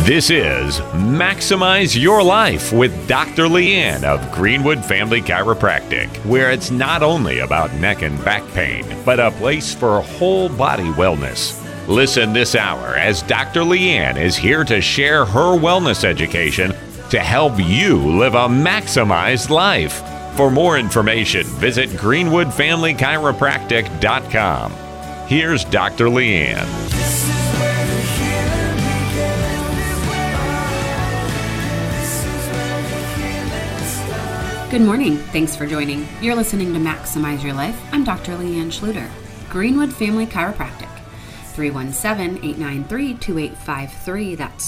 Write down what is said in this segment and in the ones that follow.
This is Maximize Your Life with Dr. Leanne of Greenwood Family Chiropractic, where it's not only about neck and back pain, but a place for whole body wellness. Listen this hour as Dr. Leanne is here to share her wellness education to help you live a maximized life. For more information, visit greenwoodfamilychiropractic.com. Here's Dr. Leanne. Good morning. Thanks for joining. You're listening to Maximize Your Life. I'm Dr. Leanne Schluter, Greenwood Family Chiropractic. 317-893-2853. That's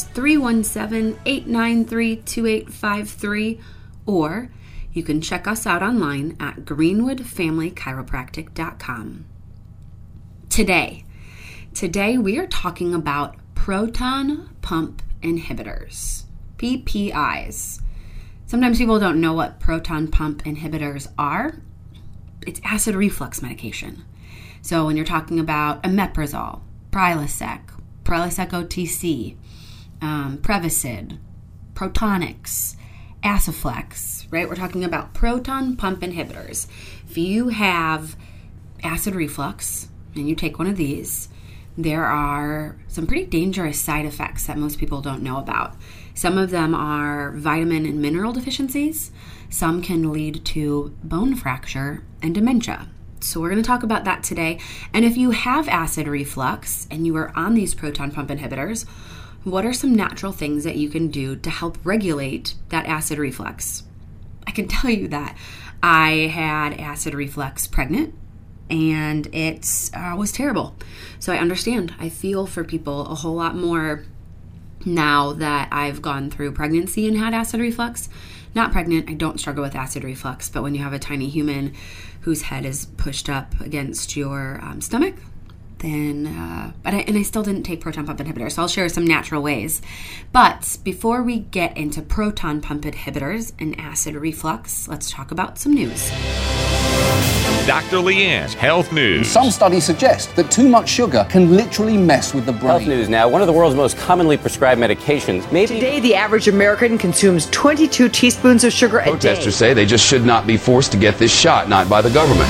317-893-2853. Or you can check us out online at greenwoodfamilychiropractic.com. Today we are talking about proton pump inhibitors, PPIs. Sometimes people don't know what proton pump inhibitors are. It's acid reflux medication. So when you're talking about omeprazole, Prilosec OTC, Prevacid, Protonix, Aciflex, right? We're talking about proton pump inhibitors. If you have acid reflux and you take one of these, there are some pretty dangerous side effects that most people don't know about. Some of them are vitamin and mineral deficiencies. Some can lead to bone fracture and dementia. So we're going to talk about that today. And if you have acid reflux and you are on these proton pump inhibitors, what are some natural things that you can do to help regulate that acid reflux? I can tell you that I had acid reflux pregnant, and it was terrible. So I understand. I feel for people a whole lot more now that I've gone through pregnancy and had acid reflux. Not pregnant, I don't struggle with acid reflux, but when you have a tiny human whose head is pushed up against your stomach, then, I still didn't take proton pump inhibitors, so I'll share some natural ways. But before we get into proton pump inhibitors and acid reflux, let's talk about some news. Dr. Leanne's Health News. Some studies suggest that too much sugar can literally mess with the brain. Health News now, one of the world's most commonly prescribed medications. Today, the average American consumes 22 teaspoons of sugar a day. Protesters say they just should not be forced to get this shot, not by the government.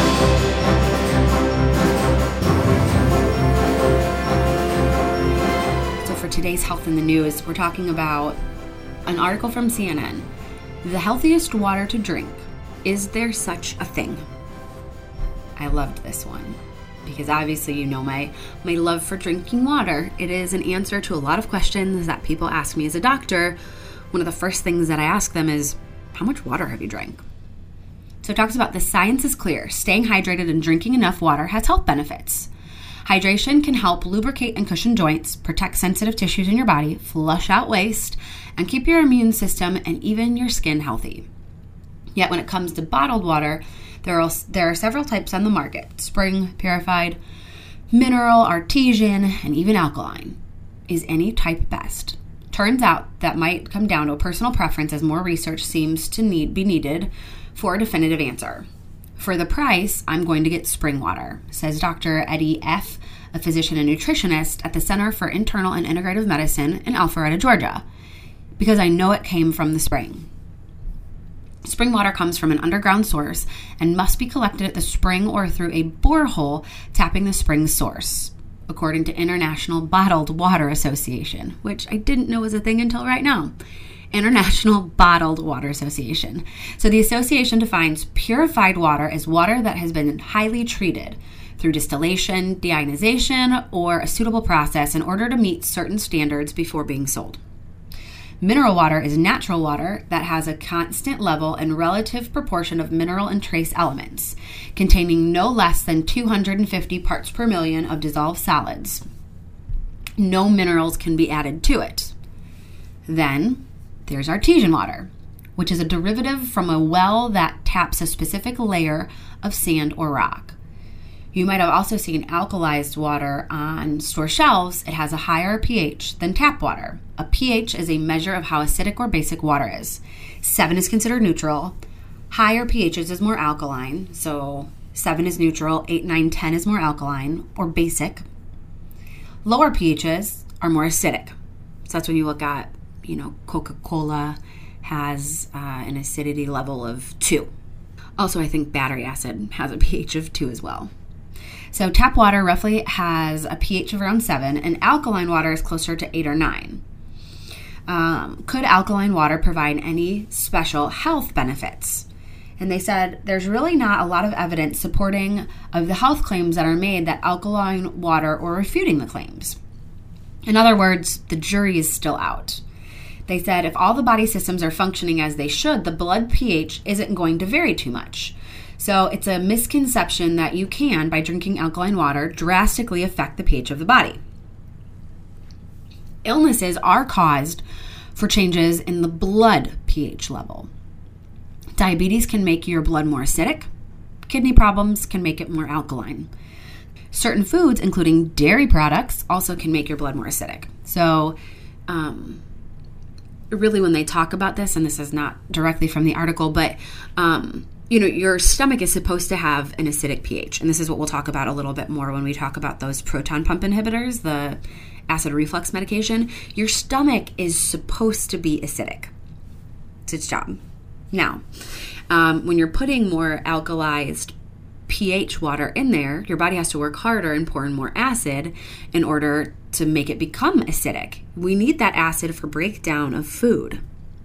So for today's Health in the News, we're talking about an article from CNN. The healthiest water to drink. Is there such a thing? I loved this one because obviously you know my love for drinking water. It is an answer to a lot of questions that people ask me as a doctor. One of the first things that I ask them is, how much water have you drank? So it talks about the science is clear. Staying hydrated and drinking enough water has health benefits. Hydration can help lubricate and cushion joints, protect sensitive tissues in your body, flush out waste, and keep your immune system and even your skin healthy. Yet when it comes to bottled water, there are several types on the market: spring, purified, mineral, artesian, and even alkaline. Is any type best? Turns out that might come down to a personal preference, as more research seems to be needed for a definitive answer. For the price, I'm going to get spring water, says Dr. Eddie F., a physician and nutritionist at the Center for Internal and Integrative Medicine in Alpharetta, Georgia, because I know it came from the spring. Spring water comes from an underground source and must be collected at the spring or through a borehole tapping the spring's source, according to International Bottled Water Association, which I didn't know was a thing until right now. International Bottled Water Association. So the association defines purified water as water that has been highly treated through distillation, deionization, or a suitable process in order to meet certain standards before being sold. Mineral water is natural water that has a constant level and relative proportion of mineral and trace elements, containing no less than 250 parts per million of dissolved solids. No minerals can be added to it. Then there's artesian water, which is a derivative from a well that taps a specific layer of sand or rock. You might have also seen alkalized water on store shelves. It has a higher pH than tap water. A pH is a measure of how acidic or basic water is. 7 is considered neutral. Higher pHs is more alkaline. So 7 is neutral, 8, 9, 10 is more alkaline or basic. Lower pHs are more acidic. So that's when you look at Coca-Cola has an acidity level of 2. Also, I think battery acid has a pH of 2 as well. So tap water roughly has a pH of around 7, and alkaline water is closer to 8 or 9. Could alkaline water provide any special health benefits? And they said there's really not a lot of evidence supporting of the health claims that are made that alkaline water or refuting the claims. In other words, the jury is still out. They said if all the body systems are functioning as they should, the blood pH isn't going to vary too much. So it's a misconception that you can, by drinking alkaline water, drastically affect the pH of the body. Illnesses are caused for changes in the blood pH level. Diabetes can make your blood more acidic. Kidney problems can make it more alkaline. Certain foods, including dairy products, also can make your blood more acidic. So, really, when they talk about this, and this is not directly from the article, but your stomach is supposed to have an acidic pH, and this is what we'll talk about a little bit more when we talk about those proton pump inhibitors, the acid reflux medication. Your stomach is supposed to be acidic. It's its job. Now, when you're putting more alkalized pH water in there, your body has to work harder and pour in more acid in order to make it become acidic. We need that acid for breakdown of food.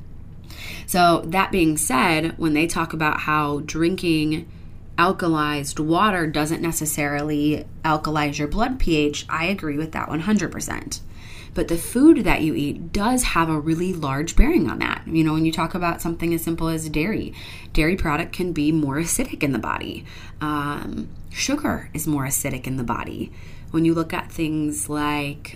So that being said, when they talk about how drinking alkalized water doesn't necessarily alkalize your blood pH, I agree with that 100%. But the food that you eat does have a really large bearing on that. When you talk about something as simple as dairy product can be more acidic in the body. Sugar is more acidic in the body. When you look at things like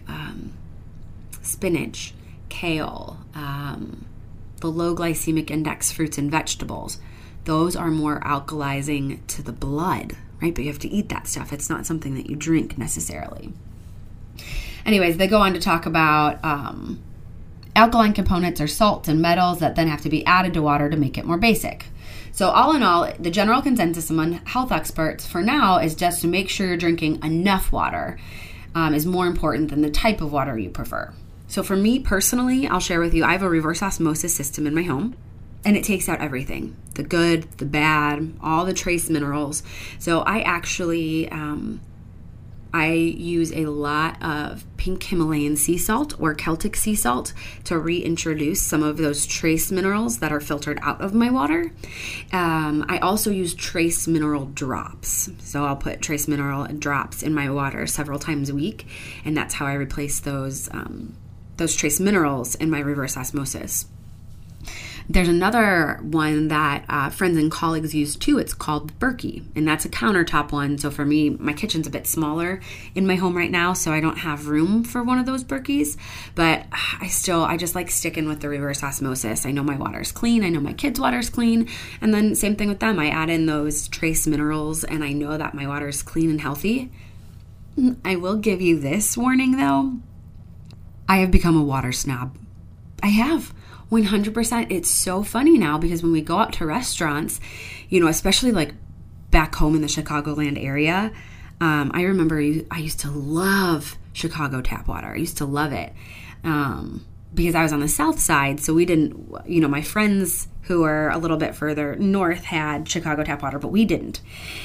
spinach, kale, the low glycemic index fruits and vegetables, those are more alkalizing to the blood, right? But you have to eat that stuff. It's not something that you drink necessarily. Anyways, they go on to talk about alkaline components are salts and metals that then have to be added to water to make it more basic. So all in all, the general consensus among health experts for now is just to make sure you're drinking enough water is more important than the type of water you prefer. So for me personally, I'll share with you, I have a reverse osmosis system in my home, and it takes out everything, the good, the bad, all the trace minerals. So I actually, I use a lot of pink Himalayan sea salt or Celtic sea salt to reintroduce some of those trace minerals that are filtered out of my water. I also use trace mineral drops. So I'll put trace mineral drops in my water several times a week, and that's how I replace those trace minerals in my reverse osmosis. There's another one that friends and colleagues use too. It's called Berkey, and that's a countertop one. So for me, my kitchen's a bit smaller in my home right now, so I don't have room for one of those Berkeys. But I just like sticking with the reverse osmosis. I know my water's clean. I know my kids' water's clean. And then same thing with them. I add in those trace minerals, and I know that my water is clean and healthy. I will give you this warning, though. I have become a water snob. I have. 100%. It's so funny now because when we go out to restaurants, especially like back home in the Chicagoland area, I remember I used to love Chicago tap water. I used to love it because I was on the south side. So we didn't, my friends who are a little bit further north had Chicago tap water, but we didn't.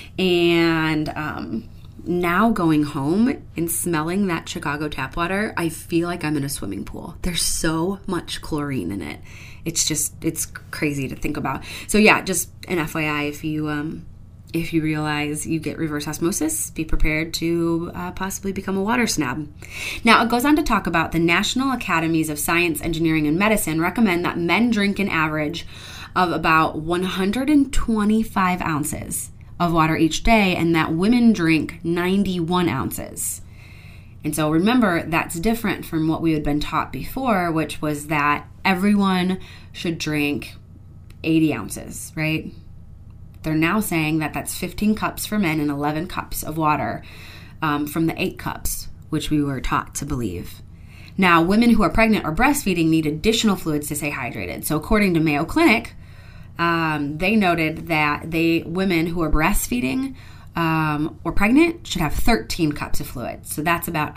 And now going home and smelling that Chicago tap water, I feel like I'm in a swimming pool. There's so much chlorine in it. It's crazy to think about. So yeah, just an FYI, if you realize you get reverse osmosis, be prepared to possibly become a water snob. Now, it goes on to talk about the National Academies of Science, Engineering, and Medicine recommend that men drink an average of about 125 ounces of water each day, and that women drink 91 ounces. And so remember, that's different from what we had been taught before, which was that everyone should drink 80 ounces, right? They're now saying that that's 15 cups for men and 11 cups of water from the 8 cups, which we were taught to believe. Now, women who are pregnant or breastfeeding need additional fluids to stay hydrated. So according to Mayo Clinic, they noted that women who are breastfeeding or pregnant should have 13 cups of fluid. So that's about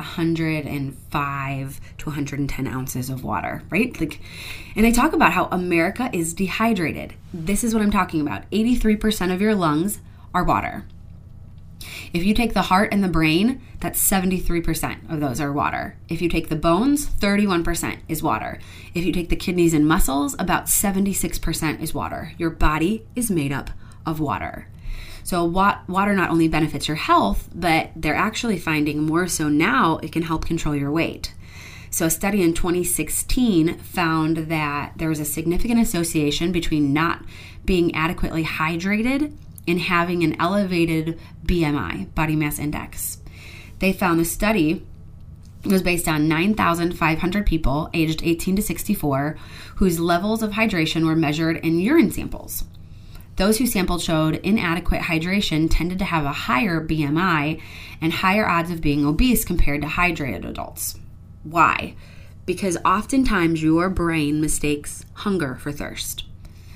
105 to 110 ounces of water, right? And they talk about how America is dehydrated. This is what I'm talking about. 83% of your lungs are water. If you take the heart and the brain, that's 73% of those are water. If you take the bones, 31% is water. If you take the kidneys and muscles, about 76% is water. Your body is made up of water. So water not only benefits your health, but they're actually finding more so now it can help control your weight. So a study in 2016 found that there was a significant association between not being adequately hydrated and having an elevated BMI, body mass index. They found the study was based on 9,500 people aged 18 to 64 whose levels of hydration were measured in urine samples. Those who sampled showed inadequate hydration tended to have a higher BMI and higher odds of being obese compared to hydrated adults. Why? Because oftentimes your brain mistakes hunger for thirst.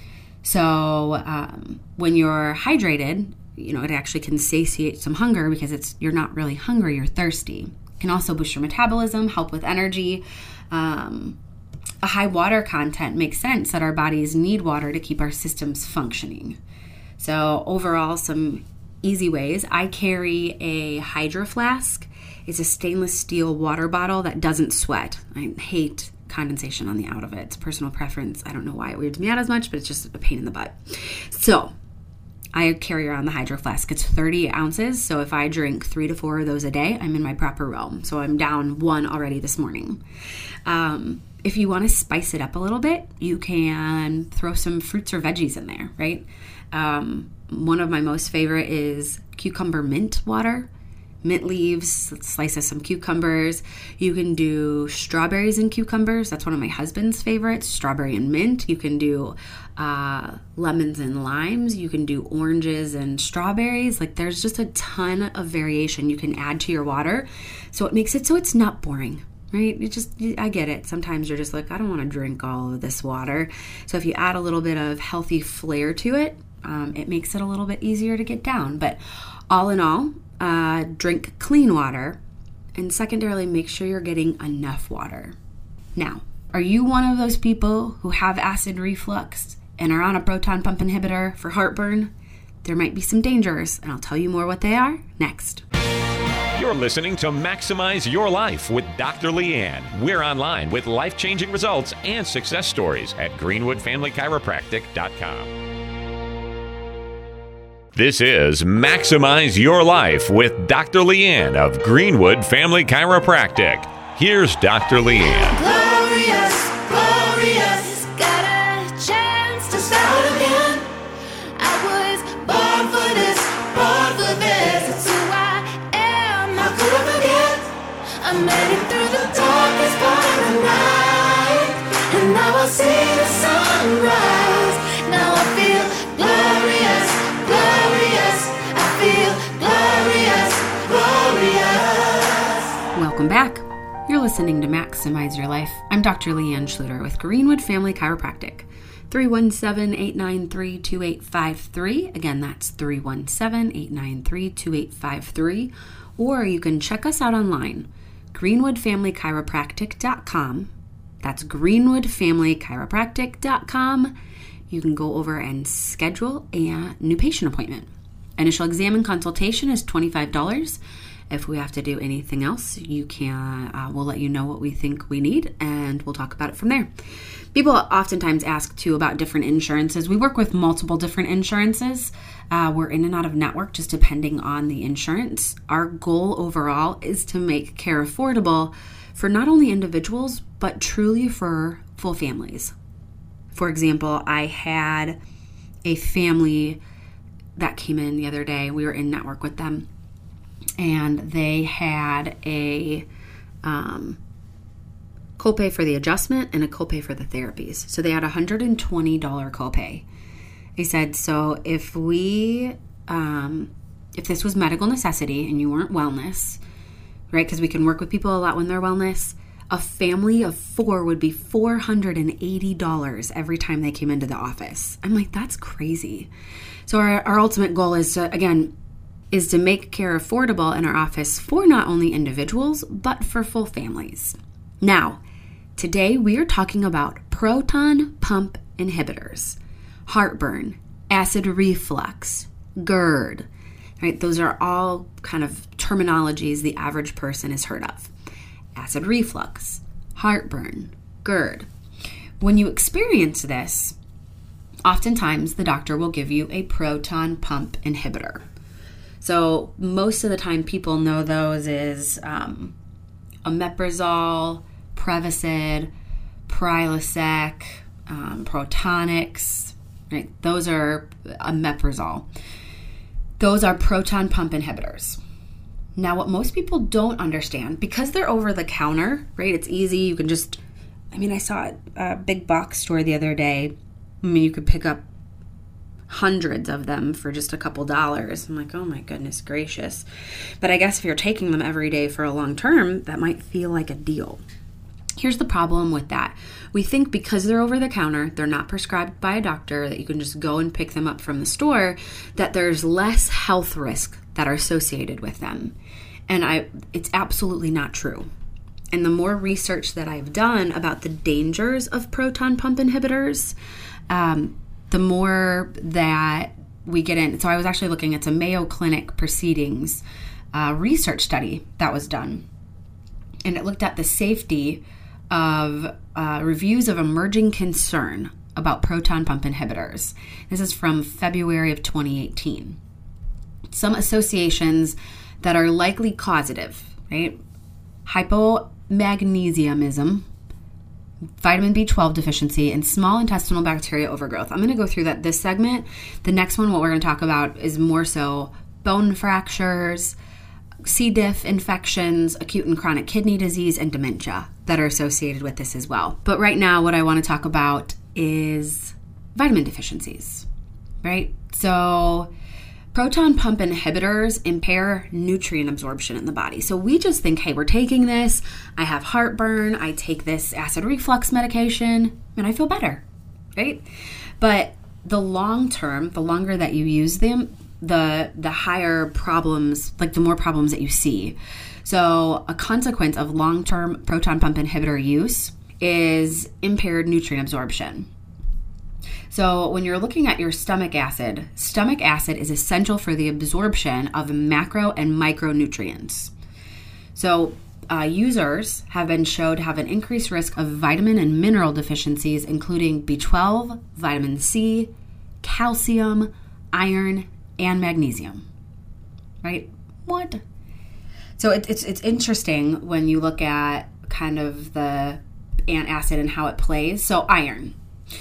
So when you're hydrated, it actually can satiate some hunger because you're not really hungry, you're thirsty. It can also boost your metabolism, help with energy. A high water content makes sense that our bodies need water to keep our systems functioning. So overall, some easy ways. I carry a Hydro Flask. It's a stainless steel water bottle that doesn't sweat. I hate condensation on the out of it. It's personal preference. I don't know why it weirds me out as much, but it's just a pain in the butt. So I carry around the Hydro Flask. It's 30 ounces. So if I drink 3 to 4 of those a day, I'm in my proper realm. So I'm down 1 already this morning. If you want to spice it up a little bit, you can throw some fruits or veggies in there, right? One of my most favorite is cucumber mint water. Mint leaves, slice of some cucumbers. You can do strawberries and cucumbers. That's one of my husband's favorites, strawberry and mint. You can do lemons and limes. You can do oranges and strawberries. There's just a ton of variation you can add to your water. So it makes it so it's not boring. Right? I get it. Sometimes you're just like, I don't want to drink all of this water. So if you add a little bit of healthy flair to it, it makes it a little bit easier to get down. But all in all, drink clean water, and secondarily, make sure you're getting enough water. Now, are you one of those people who have acid reflux and are on a proton pump inhibitor for heartburn? There might be some dangers, and I'll tell you more what they are next. You're listening to Maximize Your Life with Dr. Leanne. We're online with life-changing results and success stories at greenwoodfamilychiropractic.com. This is Maximize Your Life with Dr. Leanne of Greenwood Family Chiropractic. Here's Dr. Leanne. Glorious, glorious, got a chance to start again. I was born for this, it's who I am, how could I forget? I made it through the darkest part of the night, and now I see the sunrise. Now I feel glorious, glorious, I feel glorious, glorious. Welcome back. You're listening to Maximize Your Life. I'm Dr. Leanne Schluter with Greenwood Family Chiropractic. 317-893-2853. Again, that's 317-893-2853. Or you can check us out online, greenwoodfamilychiropractic.com. That's greenwoodfamilychiropractic.com. You can go over and schedule a new patient appointment. Initial exam and consultation is $25. If we have to do anything else, you can. We'll let you know what we think we need, and we'll talk about it from there. People oftentimes ask, too, about different insurances. We work with multiple different insurances. We're in and out of network, just depending on the insurance. Our goal overall is to make care affordable for not only individuals, but truly for full families. For example, I had a family that came in the other day. We were in network with them. And they had a copay for the adjustment and a copay for the therapies. So they had a $120 copay. They said, so if this was medical necessity and you weren't wellness, right, because we can work with people a lot when they're wellness, a family of 4 would be $480 every time they came into the office. I'm like, that's crazy. So our ultimate goal is to, again, is to make care affordable in our office for not only individuals, but for full families. Now, today we are talking about proton pump inhibitors, heartburn, acid reflux, GERD, right? Those are all kind of terminologies the average person has heard of. Acid reflux, heartburn, GERD. When you experience this, oftentimes the doctor will give you a proton pump inhibitor. So most of the time people know those as omeprazole, Prevacid, Prilosec, Protonix, right? Those are omeprazole. Those are proton pump inhibitors. Now, what most people don't understand, because they're over the counter, right? It's easy. You can just, I saw it at a big box store the other day. You could pick up hundreds of them for just a couple dollars. I'm like, oh my goodness gracious. But I guess if you're taking them every day for a long term, that might feel like a deal. Here's the problem with that. We think because they're over the counter, they're not prescribed by a doctor, that you can just go and pick them up from the store, that there's less health risk that are associated with them. And it's absolutely not true. And the more research that I've done about the dangers of proton pump inhibitors, the more that we get in. So I was actually looking at some Mayo Clinic Proceedings research study that was done. And it looked at the safety of reviews of emerging concern about proton pump inhibitors. This is from February of 2018. Some associations that are likely causative, right? Hypomagnesiumism, vitamin B12 deficiency, and small intestinal bacteria overgrowth. I'm going to go through that this segment. The next one, what we're going to talk about is more so bone fractures, C. diff infections, acute and chronic kidney disease, and dementia that are associated with this as well. But right now, what I want to talk about is vitamin deficiencies, right? So proton pump inhibitors impair nutrient absorption in the body. So we just think, hey, we're taking this, I have heartburn, I take this acid reflux medication, and I feel better, right? But the long term, the longer that you use them, the higher problems, like the more problems that you see. So a consequence of long-term proton pump inhibitor use is impaired nutrient absorption. So when you're looking at your stomach acid is essential for the absorption of macro and micronutrients. So users have been shown to have an increased risk of vitamin and mineral deficiencies, including B12, vitamin C, calcium, iron, and magnesium. Right? What? So it's interesting when you look at kind of the antacid and how it plays. So iron,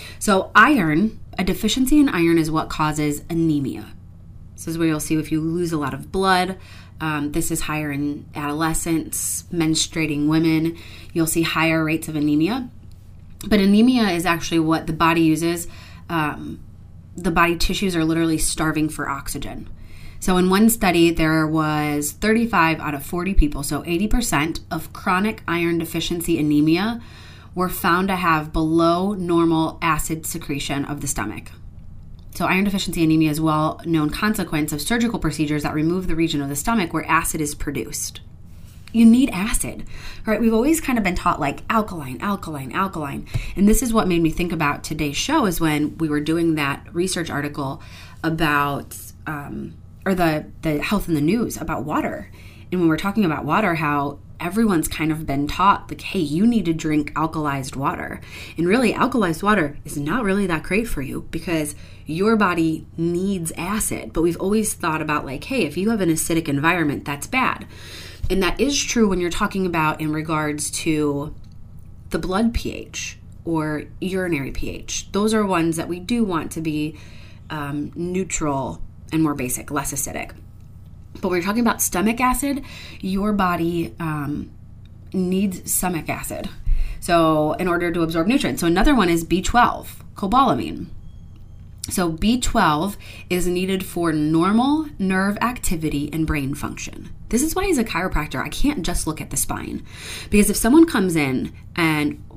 a deficiency in iron is what causes anemia. This is where you'll see if you lose a lot of blood. This is higher in adolescents, menstruating women. You'll see higher rates of anemia. But anemia is actually what the body uses. The body tissues are literally starving for oxygen. So in one study, there was 35 out of 40 people, so 80% of chronic iron deficiency anemia were found to have below normal acid secretion of the stomach. So iron deficiency anemia is a well-known consequence of surgical procedures that remove the region of the stomach where acid is produced. You need acid, right? We've always kind of been taught like alkaline. And this is what made me think about today's show is when we were doing that research article about, or the health in the news about water. And when we're talking about water, how everyone's kind of been taught like, hey, you need to drink alkalized water. And really, alkalized water is not really that great for you because your body needs acid. But we've always thought about like, hey, if you have an acidic environment, that's bad. And that is true when you're talking about in regards to the blood pH or urinary pH. Those are ones that we do want to be neutral and more basic, less acidic. But when you're talking about stomach acid, your body needs stomach acid. So in order to absorb nutrients. So another one is B12, cobalamin. So B12 is needed for normal nerve activity and brain function. This is why as a chiropractor, I can't just look at the spine. Because if someone comes in and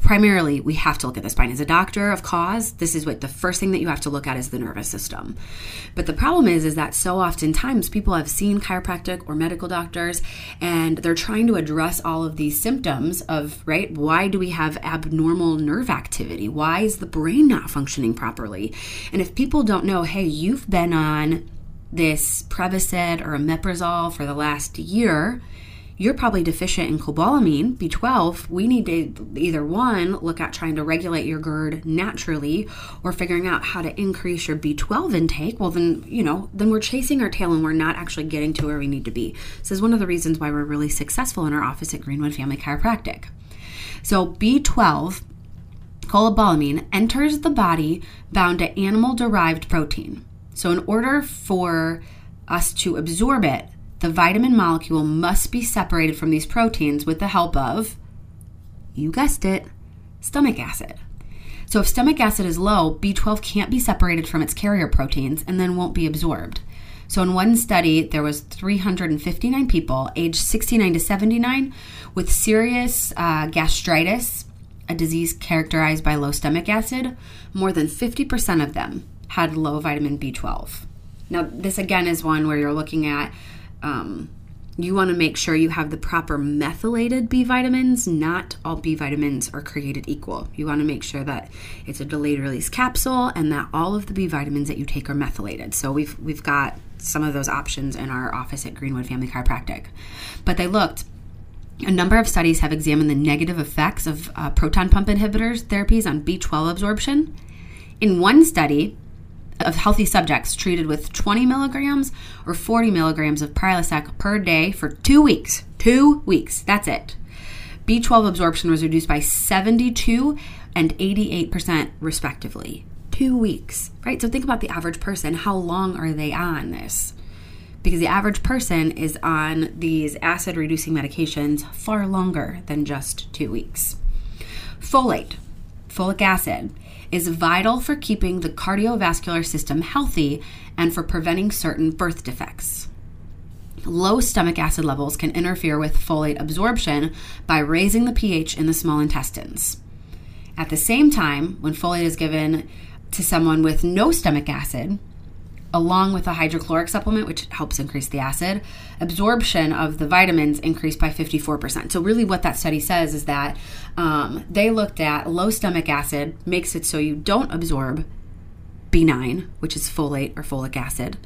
primarily, we have to look at the spine. As a doctor of cause, this is what the first thing that you have to look at is the nervous system. But the problem is that so oftentimes people have seen chiropractic or medical doctors, and they're trying to address all of these symptoms of, right, why do we have abnormal nerve activity? Why is the brain not functioning properly? And if people don't know, hey, you've been on this Prevacid or omeprazole for the last year, you're probably deficient in cobalamin, B12. We need to either one, look at trying to regulate your GERD naturally, or figuring out how to increase your B12 intake. Well, then we're chasing our tail and we're not actually getting to where we need to be. This is one of the reasons why we're really successful in our office at Greenwood Family Chiropractic. So B12, cobalamin, enters the body bound to animal-derived protein. So in order for us to absorb it, the vitamin molecule must be separated from these proteins with the help of, you guessed it, stomach acid. So if stomach acid is low, B12 can't be separated from its carrier proteins and then won't be absorbed. So in one study, there was 359 people aged 69 to 79 with serious gastritis, a disease characterized by low stomach acid. More than 50% of them had low vitamin B12. Now, this again is one where you're looking at you want to make sure you have the proper methylated B vitamins. Not all B vitamins are created equal. You want to make sure that it's a delayed release capsule and that all of the B vitamins that you take are methylated. So we've got some of those options in our office at Greenwood Family Chiropractic. But they looked, a number of studies have examined the negative effects of proton pump inhibitors therapies on B12 absorption. In one study of healthy subjects treated with 20 milligrams or 40 milligrams of Prilosec per day for 2 weeks. 2 weeks, that's it. B12 absorption was reduced by 72 and 88% respectively. 2 weeks, right? So think about the average person. How long are they on this? Because the average person is on these acid-reducing medications far longer than just 2 weeks. Folate, folic acid, is vital for keeping the cardiovascular system healthy and for preventing certain birth defects. Low stomach acid levels can interfere with folate absorption by raising the pH in the small intestines. At the same time, when folate is given to someone with no stomach acid, along with a hydrochloric supplement, which helps increase the acid, absorption of the vitamins increased by 54%. So really what that study says is that they looked at low stomach acid makes it so you don't absorb B9, which is folate or folic acid,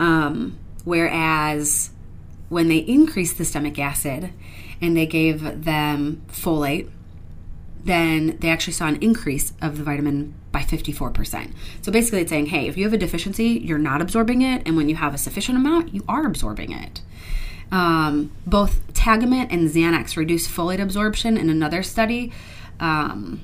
whereas when they increased the stomach acid and they gave them folate, then they actually saw an increase of the vitamin by 54%. So basically it's saying, hey, if you have a deficiency, you're not absorbing it, and when you have a sufficient amount, you are absorbing it. Both Tagamet and Xanax reduced folate absorption in another study to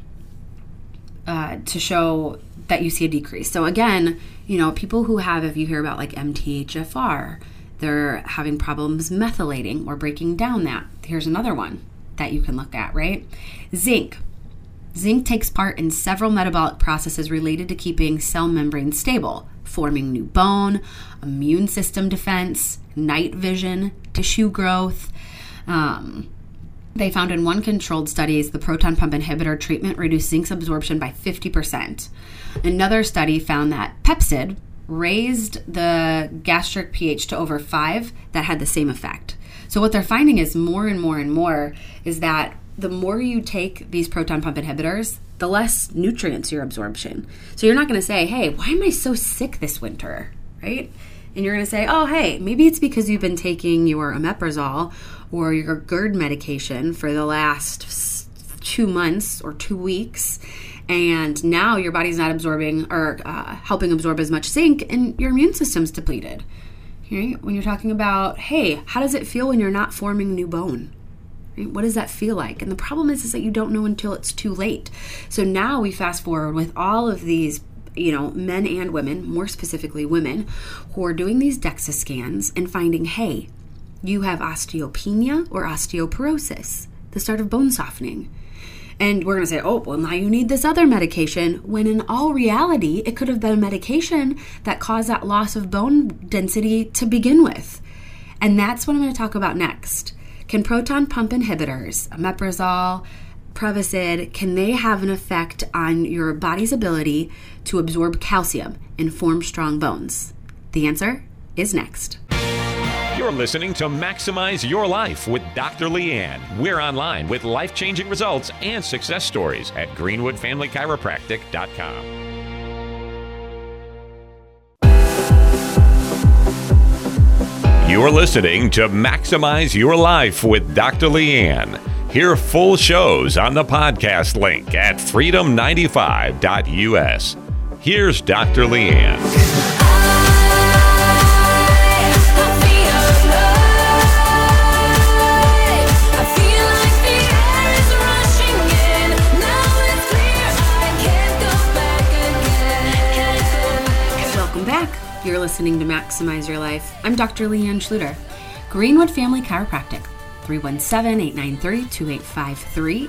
show that you see a decrease. So again, people who have, if you hear about like MTHFR, they're having problems methylating or breaking down that. Here's another one that you can look at, right? Zinc. Zinc takes part in several metabolic processes related to keeping cell membranes stable, forming new bone, immune system defense, night vision, tissue growth. They found in one controlled studies the proton pump inhibitor treatment reduced zinc's absorption by 50%. Another study found that Pepcid raised the gastric pH to over 5 that had the same effect. So what they're finding is more and more and more is that the more you take these proton pump inhibitors, the less nutrients your absorption. So you're not going to say, hey, why am I so sick this winter, right? And you're going to say, oh, hey, maybe it's because you've been taking your omeprazole or your GERD medication for the last 2 months or 2 weeks, and now your body's not absorbing or helping absorb as much zinc, and your immune system's depleted. Right? When you're talking about, hey, how does it feel when you're not forming new bone? Right? What does that feel like? And the problem is that you don't know until it's too late. So now we fast forward with all of these, men and women, more specifically women, who are doing these DEXA scans and finding, hey, you have osteopenia or osteoporosis, the start of bone softening. And we're going to say, oh, well, now you need this other medication, when in all reality, it could have been a medication that caused that loss of bone density to begin with. And that's what I'm going to talk about next. Can proton pump inhibitors, omeprazole, Prevacid, can they have an effect on your body's ability to absorb calcium and form strong bones? The answer is next. You're listening to Maximize Your Life with Dr. Leanne. We're online with life-changing results and success stories at GreenwoodFamilyChiropractic.com. You're listening to Maximize Your Life with Dr. Leanne. Hear full shows on the podcast link at freedom95.us. Here's Dr. Leanne. You're listening to Maximize Your Life. I'm Dr. Leanne Schluter, Greenwood Family Chiropractic, 317-893-2853,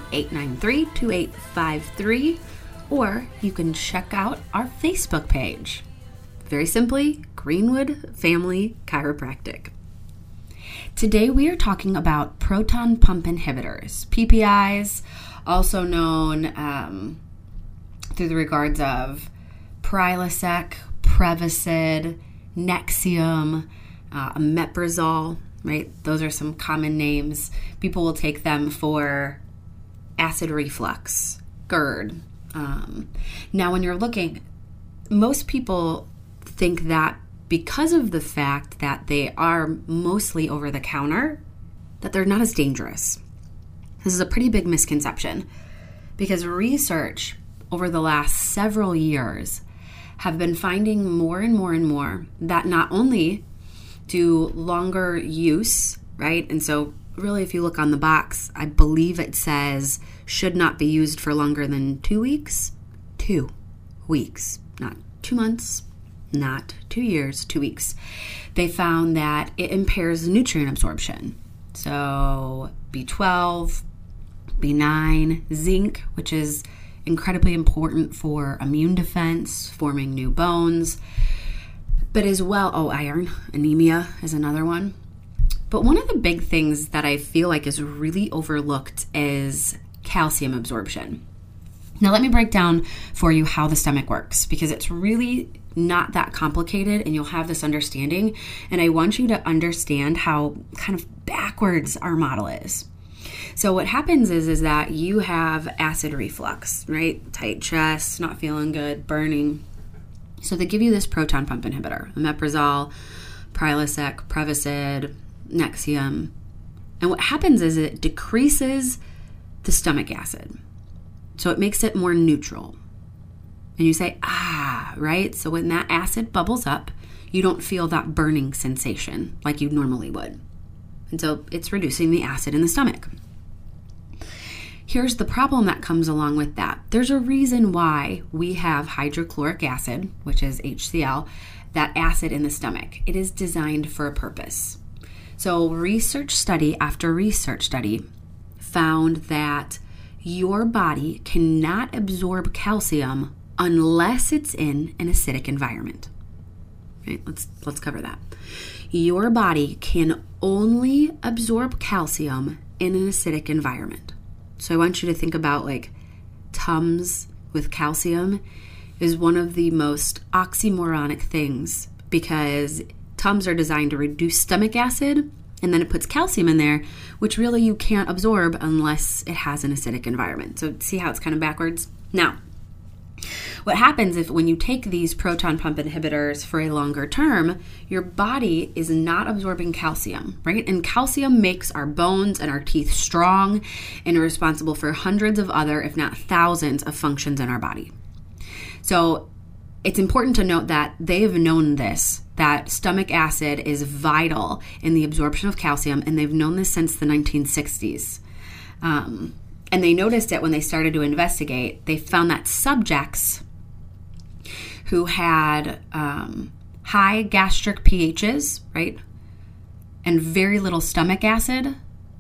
893-2853, or you can check out our Facebook page. Very simply, Greenwood Family Chiropractic. Today we are talking about proton pump inhibitors, PPIs, also known through the regards of Prilosec, Prevacid, Nexium, Omeprazole, right? Those are some common names. People will take them for acid reflux, GERD. Now, when you're looking, most people think that because of the fact that they are mostly over the counter, that they're not as dangerous. This is a pretty big misconception because research over the last several years have been finding more and more and more that not only do longer use, right? And so really if you look on the box, I believe it says should not be used for longer than 2 weeks. 2 weeks, not 2 months, not 2 years, 2 weeks. They found that it impairs nutrient absorption. So B12, B9, zinc, which is incredibly important for immune defense, forming new bones, but as well, iron, anemia is another one. But one of the big things that I feel like is really overlooked is calcium absorption. Now let me break down for you how the stomach works, because it's really not that complicated and you'll have this understanding. And I want you to understand how kind of backwards our model is. So what happens is that you have acid reflux, right? Tight chest, not feeling good, burning. So they give you this proton pump inhibitor, Omeprazole, Prilosec, Prevacid, Nexium. And what happens is it decreases the stomach acid. So it makes it more neutral. And you say, right? So when that acid bubbles up, you don't feel that burning sensation like you normally would. And so it's reducing the acid in the stomach. Here's the problem that comes along with that. There's a reason why we have hydrochloric acid, which is HCl, that acid in the stomach. It is designed for a purpose. So research study after research study found that your body cannot absorb calcium unless it's in an acidic environment. Okay, let's cover that. Your body can only absorb calcium in an acidic environment. So I want you to think about like Tums with calcium is one of the most oxymoronic things because Tums are designed to reduce stomach acid and then it puts calcium in there, which really you can't absorb unless it has an acidic environment. So see how it's kind of backwards? Now, what happens if when you take these proton pump inhibitors for a longer term, your body is not absorbing calcium, right? And calcium makes our bones and our teeth strong and are responsible for hundreds of other, if not thousands, of functions in our body. So it's important to note that they've known this, that stomach acid is vital in the absorption of calcium, and they've known this since the 1960s. And they noticed it when they started to investigate. They found that subjects who had high gastric pHs, right, and very little stomach acid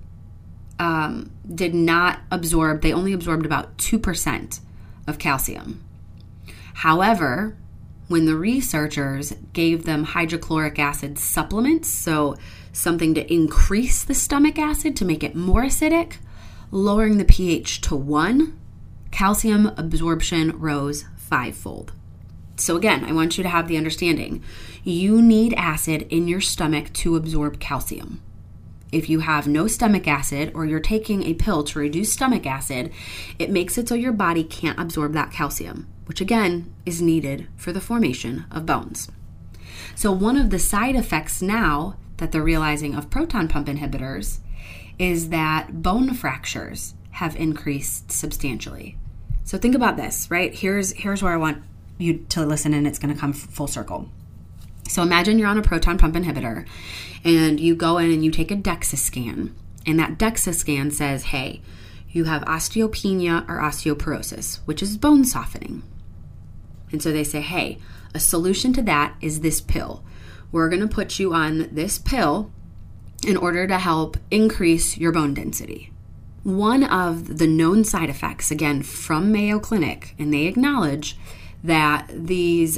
did not absorb, they only absorbed about 2% of calcium. However, when the researchers gave them hydrochloric acid supplements, so something to increase the stomach acid to make it more acidic, lowering the pH to 1, calcium absorption rose 5-fold. So again, I want you to have the understanding. You need acid in your stomach to absorb calcium. If you have no stomach acid or you're taking a pill to reduce stomach acid, it makes it so your body can't absorb that calcium, which again is needed for the formation of bones. So one of the side effects now that they're realizing of proton pump inhibitors is that bone fractures have increased substantially. So think about this, right? Here's where I want you to listen, and it's going to come full circle. So imagine you're on a proton pump inhibitor and you go in and you take a DEXA scan, and that DEXA scan says, hey, you have osteopenia or osteoporosis, which is bone softening. And so they say, hey, a solution to that is this pill. We're going to put you on this pill in order to help increase your bone density. One of the known side effects, again, from Mayo Clinic, and they acknowledge that these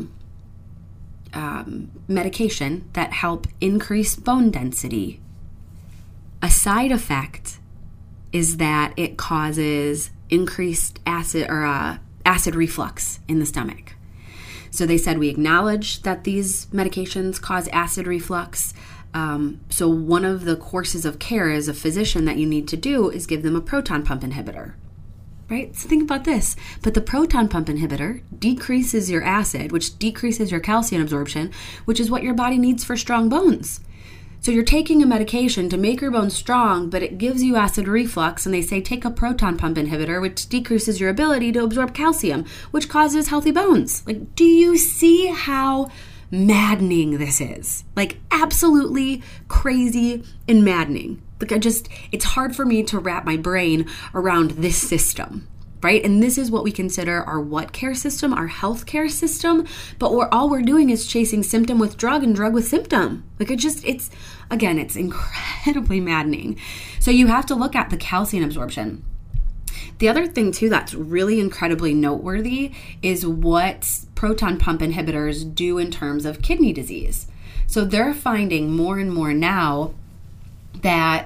medication that help increase bone density, a side effect is that it causes increased acid or acid reflux in the stomach. So they said, we acknowledge that these medications cause acid reflux. So one of the courses of care as a physician that you need to do is give them a proton pump inhibitor. Right? So think about this. But the proton pump inhibitor decreases your acid, which decreases your calcium absorption, which is what your body needs for strong bones. So you're taking a medication to make your bones strong, but it gives you acid reflux, and they say take a proton pump inhibitor, which decreases your ability to absorb calcium, which causes healthy bones. Like, do you see how maddening this is? Like, absolutely crazy and maddening. Like, it's hard for me to wrap my brain around this system, right? And this is what we consider our what care system, our health care system. But all we're doing is chasing symptom with drug and drug with symptom. Like, it's incredibly maddening. So you have to look at the calcium absorption. The other thing, too, that's really incredibly noteworthy is what proton pump inhibitors do in terms of kidney disease. So they're finding more and more now that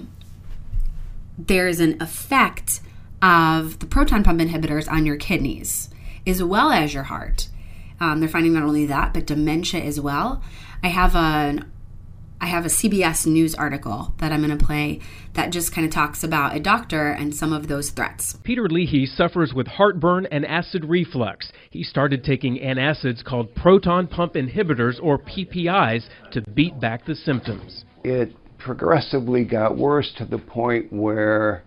there's an effect of the proton pump inhibitors on your kidneys as well as your heart. They're finding not only that, but dementia as well. I have a CBS News article that I'm going to play that just kind of talks about a doctor and some of those threats. Peter Leahy suffers with heartburn and acid reflux. He started taking antacids called proton pump inhibitors, or PPIs, to beat back the symptoms. It progressively got worse to the point where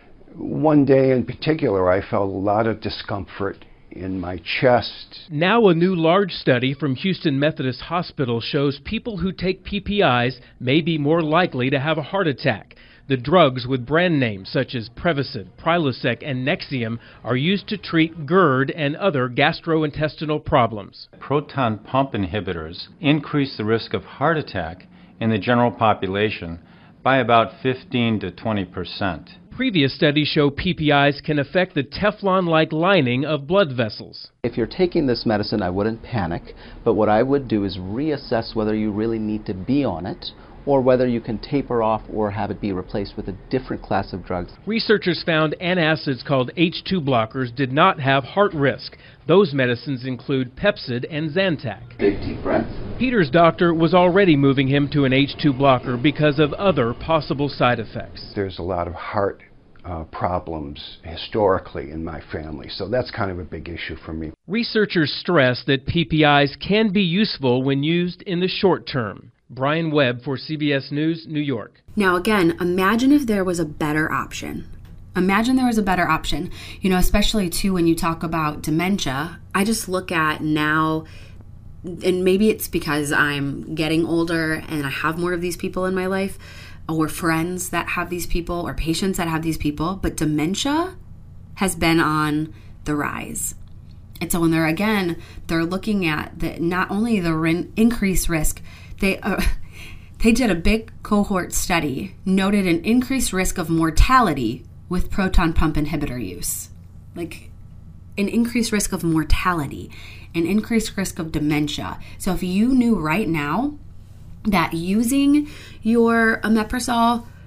one day in particular I felt a lot of discomfort in my chest. Now a new large study from Houston Methodist Hospital shows people who take PPIs may be more likely to have a heart attack. The drugs with brand names such as Prevacid, Prilosec, and Nexium are used to treat GERD and other gastrointestinal problems. Proton pump inhibitors increase the risk of heart attack in the general population by about 15 to 20%. Previous studies show PPIs can affect the Teflon-like lining of blood vessels. If you're taking this medicine, I wouldn't panic, but what I would do is reassess whether you really need to be on it or whether you can taper off or have it be replaced with a different class of drugs. Researchers found antacids called H2 blockers did not have heart risk. Those medicines include Pepcid and Zantac. Big deep breath. Peter's doctor was already moving him to an H2 blocker because of other possible side effects. There's a lot of heart problems historically in my family, so that's kind of a big issue for me. Researchers stress that PPIs can be useful when used in the short term. Brian Webb for CBS News, New York. Now again, imagine if there was a better option. Imagine there was a better option, especially too when you talk about dementia. I just look at now, and maybe it's because I'm getting older and I have more of these people in my life, or friends that have these people, or patients that have these people, but dementia has been on the rise. And so when they're looking at not only the increased risk, they did a big cohort study, noted an increased risk of mortality with proton pump inhibitor use. Like an increased risk of mortality, an increased risk of dementia. So if you knew right now that using your omeprazole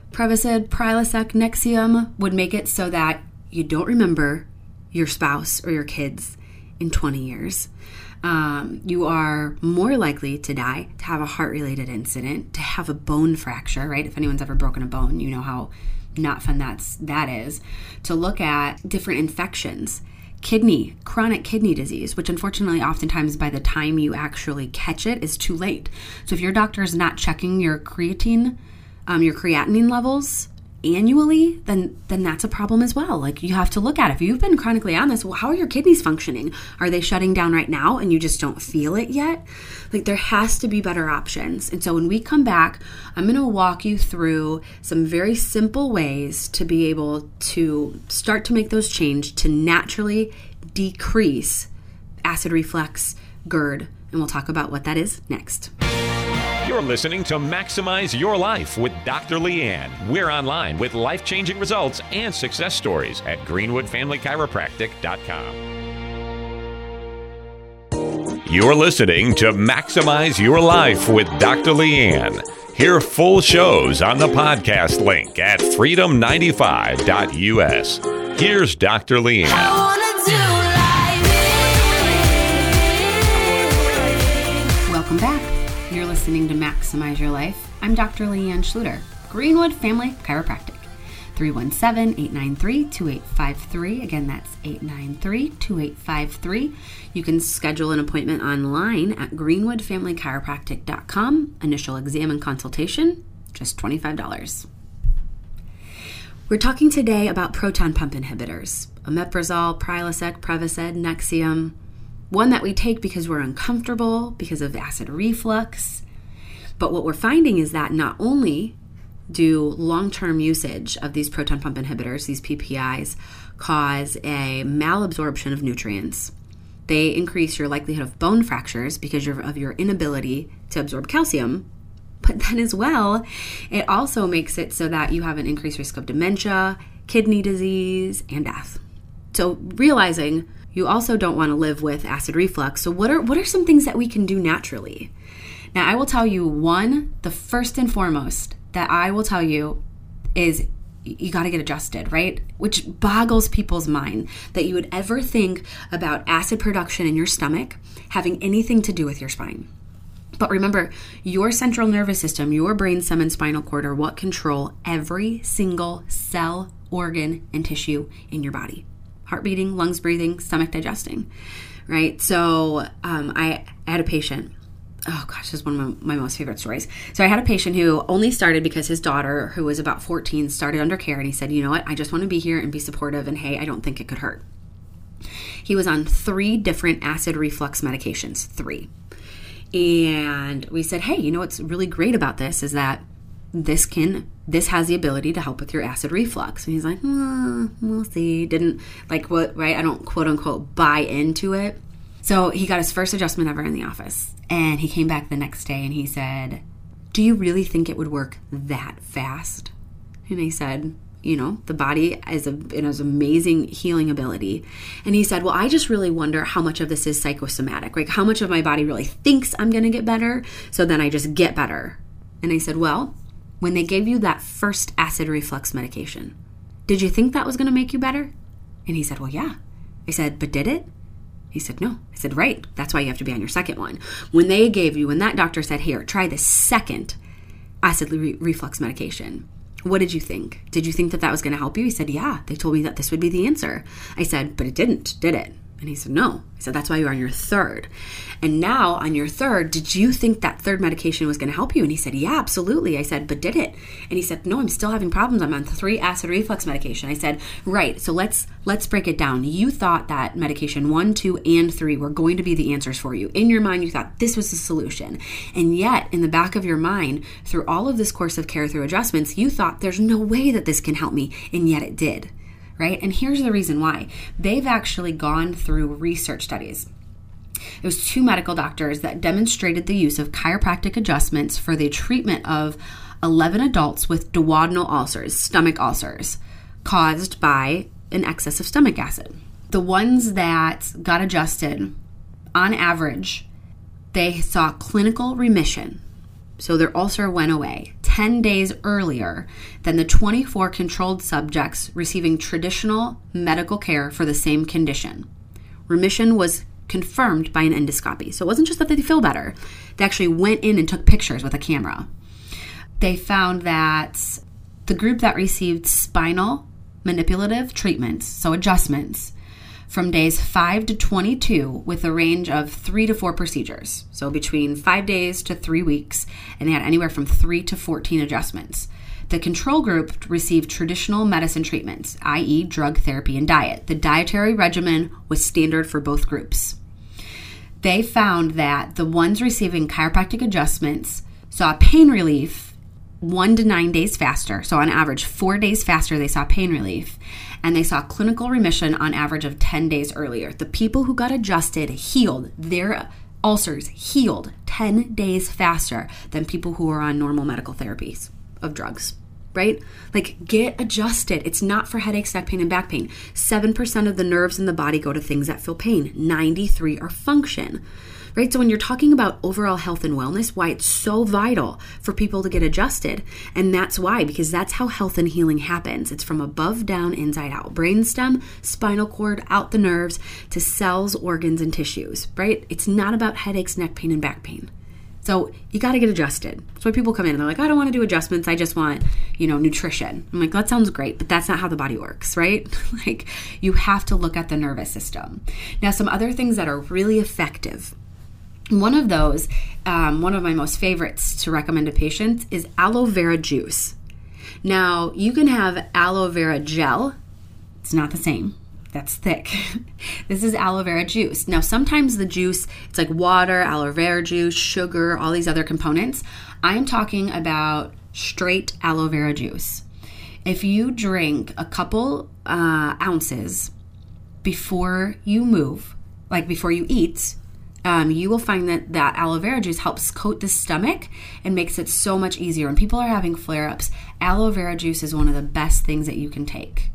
Prevacid, Prilosec, Nexium would make it so that you don't remember your spouse or your kids in 20 years. You are more likely to die, to have a heart-related incident, to have a bone fracture, right? If anyone's ever broken a bone, you know how not fun that is. To look at different infections, chronic kidney disease, which unfortunately oftentimes by the time you actually catch it is too late. So if your doctor is not checking your creatinine levels annually, then that's a problem as well. Like, you have to look at it. If you've been chronically on this, well, how are your kidneys functioning? Are they shutting down right now and you just don't feel it yet? Like, there has to be better options. And so when we come back, I'm going to walk you through some very simple ways to be able to start to make those change to naturally decrease acid reflux, GERD, and we'll talk about what that is next. You're listening to Maximize Your Life with Dr. Leanne. We're online with life-changing results and success stories at greenwoodfamilychiropractic.com. You're listening to Maximize Your Life with Dr. Leanne. Hear full shows on the podcast link at freedom95.us. Here's Dr. Leanne. Welcome back. You're listening to Maximize Your Life. I'm Dr. Leanne Schluter, Greenwood Family Chiropractic. 317-893-2853. Again, that's 893-2853. You can schedule an appointment online at greenwoodfamilychiropractic.com. Initial exam and consultation, just $25. We're talking today about proton pump inhibitors, omeprazole, Prilosec, Prevacid, Nexium. One that we take because we're uncomfortable, because of acid reflux. But what we're finding is that not only do long-term usage of these proton pump inhibitors, these PPIs, cause a malabsorption of nutrients, they increase your likelihood of bone fractures because of your inability to absorb calcium. But then as well, it also makes it so that you have an increased risk of dementia, kidney disease, and death. So realizing you also don't want to live with acid reflux. So what are some things that we can do naturally? Now, I will tell you the first and foremost that I will tell you is you got to get adjusted, right? Which boggles people's mind that you would ever think about acid production in your stomach having anything to do with your spine. But remember, your central nervous system, your brain, stem, and spinal cord are what control every single cell, organ, and tissue in your body. Heart beating, lungs breathing, stomach digesting, right? So I had a patient. Oh gosh, this is one of my most favorite stories. So I had a patient who only started because his daughter, who was about 14, started under care, and he said, you know what, I just want to be here and be supportive, and hey, I don't think it could hurt. He was on 3 different acid reflux medications, 3. And we said, hey, you know what's really great about this is that this has the ability to help with your acid reflux. And he's like, we'll see. Didn't like what, right? I don't quote unquote buy into it. So he got his first adjustment ever in the office, and he came back the next day and he said, do you really think it would work that fast? And I said, you know, the body has amazing healing ability. And he said, well, I just really wonder how much of this is psychosomatic, right? How much of my body really thinks I'm going to get better, so then I just get better. And I said, well, when they gave you that first acid reflux medication, did you think that was going to make you better? And he said, well, yeah. I said, but did it? He said, no. I said, right. That's why you have to be on your second one. When that doctor said, here, try the second acid reflux medication, what did you think? Did you think that was going to help you? He said, yeah. They told me that this would be the answer. I said, but it didn't, did it? And he said, no. I said, that's why you're on your third. And now on your third, did you think that third medication was going to help you? And he said, yeah, absolutely. I said, but did it? And he said, no, I'm still having problems. I'm on 3 acid reflux medication. I said, right. So let's break it down. You thought that medication 1, 2, and 3 were going to be the answers for you. In your mind, you thought this was the solution. And yet in the back of your mind, through all of this course of care, through adjustments, you thought there's no way that this can help me. And yet it did. Right? And here's the reason why. They've actually gone through research studies. It was 2 medical doctors that demonstrated the use of chiropractic adjustments for the treatment of 11 adults with duodenal ulcers, stomach ulcers, caused by an excess of stomach acid. The ones that got adjusted, on average, they saw clinical remission So their ulcer went away 10 days earlier than the 24 controlled subjects receiving traditional medical care for the same condition. Remission was confirmed by an endoscopy. So it wasn't just that they feel better. They actually went in and took pictures with a camera. They found that the group that received spinal manipulative treatments, so adjustments, from days 5 to 22 with a range of 3 to 4 procedures. So between 5 days to 3 weeks, and they had anywhere from 3 to 14 adjustments. The control group received traditional medicine treatments, i.e. drug therapy and diet. The dietary regimen was standard for both groups. They found that the ones receiving chiropractic adjustments saw pain relief 1 to 9 days faster. So on average, 4 days faster they saw pain relief. And they saw clinical remission on average of 10 days earlier. The people who got adjusted healed, their ulcers healed 10 days faster than people who are on normal medical therapies of drugs, right? Like, get adjusted. It's not for headaches, neck pain, and back pain. 7% of the nerves in the body go to things that feel pain. 93 are function, right? So when you're talking about overall health and wellness, why it's so vital for people to get adjusted. And that's why, because that's how health and healing happens. It's from above down, inside out. Brainstem, spinal cord, out the nerves, to cells, organs, and tissues, right? It's not about headaches, neck pain, and back pain. So you got to get adjusted. That's why people come in and they're like, I don't want to do adjustments. I just want, nutrition. I'm like, that sounds great, but that's not how the body works, right? Like, you have to look at the nervous system. Now, some other things that are really effective. One of those, one of my most favorites to recommend to patients is aloe vera juice. Now, you can have aloe vera gel. It's not the same. That's thick. This is aloe vera juice. Now, sometimes the juice, it's like water, aloe vera juice, sugar, all these other components. I'm talking about straight aloe vera juice. If you drink a couple ounces before you move, like before you eat, you will find that aloe vera juice helps coat the stomach and makes it so much easier. When people are having flare-ups, aloe vera juice is one of the best things that you can take.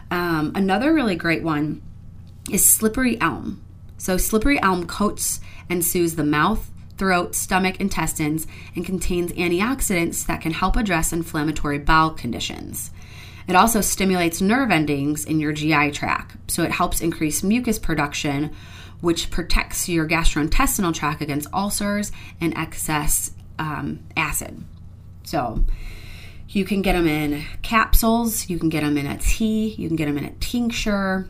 Another really great one is slippery elm. So slippery elm coats and soothes the mouth, throat, stomach, intestines, and contains antioxidants that can help address inflammatory bowel conditions. It also stimulates nerve endings in your GI tract, so it helps increase mucus production, which protects your gastrointestinal tract against ulcers and excess acid. So you can get them in capsules, you can get them in a tea, you can get them in a tincture.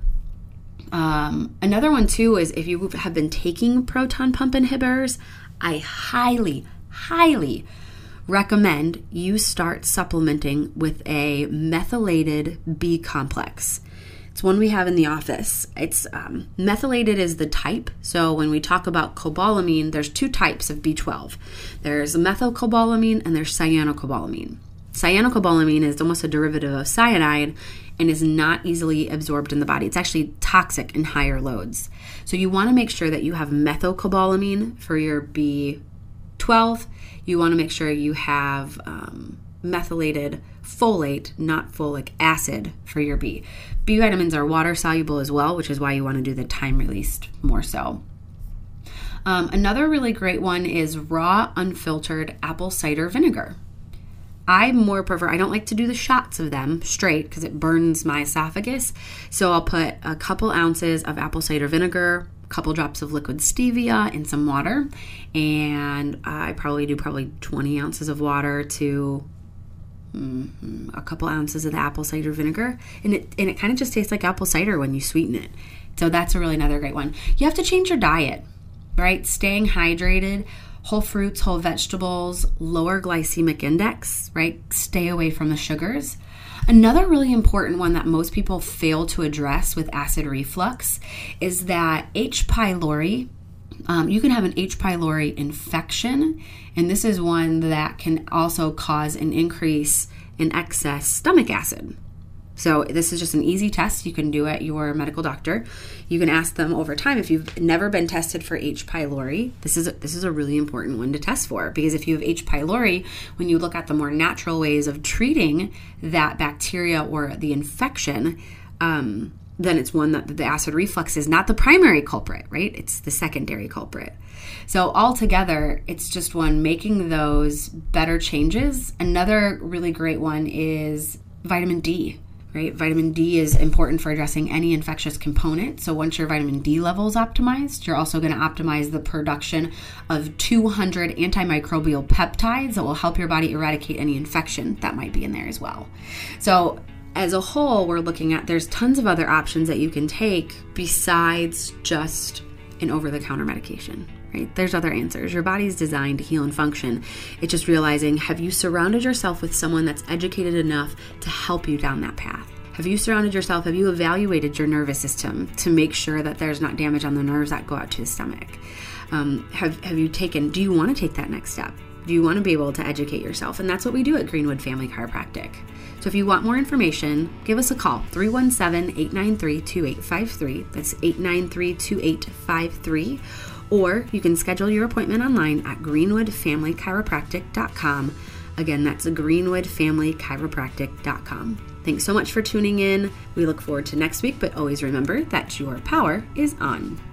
Another one too is if you have been taking proton pump inhibitors, I highly, highly recommend you start supplementing with a methylated B complex. It's one we have in the office. It's methylated is the type. So when we talk about cobalamin, there's 2 types of B12. There's methylcobalamin and there's cyanocobalamin. Cyanocobalamin is almost a derivative of cyanide and is not easily absorbed in the body. It's actually toxic in higher loads. So you want to make sure that you have methylcobalamin for your B12. You want to make sure you have methylated folate, not folic acid, for your B. B vitamins are water soluble as well, which is why you want to do the time released more so. Another really great one is raw unfiltered apple cider vinegar. I don't like to do the shots of them straight because it burns my esophagus. So I'll put a couple ounces of apple cider vinegar, a couple drops of liquid stevia, and some water. And I probably do 20 ounces of water to a couple ounces of the apple cider vinegar. And it kind of just tastes like apple cider when you sweeten it. So that's another great one. You have to change your diet, right? Staying hydrated. Whole fruits, whole vegetables, lower glycemic index, right? Stay away from the sugars. Another really important one that most people fail to address with acid reflux is that H. pylori. You can have an H. pylori infection, and this is one that can also cause an increase in excess stomach acid. So this is just an easy test you can do at your medical doctor. You can ask them over time if you've never been tested for H. pylori. This is a really important one to test for, because if you have H. pylori, when you look at the more natural ways of treating that bacteria or the infection, then it's one that the acid reflux is not the primary culprit, right? It's the secondary culprit. So altogether, it's just one making those better changes. Another really great one is vitamin D, right? Vitamin D is important for addressing any infectious component. So once your vitamin D level is optimized, you're also going to optimize the production of 200 antimicrobial peptides that will help your body eradicate any infection that might be in there as well. So as a whole, we're looking at there's tons of other options that you can take besides just an over-the-counter medication, right? There's other answers. Your body's designed to heal and function. It's just realizing, have you surrounded yourself with someone that's educated enough to help you down that path? Have you surrounded yourself, have you evaluated your nervous system to make sure that there's not damage on the nerves that go out to the stomach? Have you taken, do you want to take that next step? Do you want to be able to educate yourself? And that's what we do at Greenwood Family Chiropractic. So if you want more information, give us a call, 317-893-2853. That's 893-2853. Or you can schedule your appointment online at greenwoodfamilychiropractic.com. Again, that's greenwoodfamilychiropractic.com. Thanks so much for tuning in. We look forward to next week, but always remember that your power is on.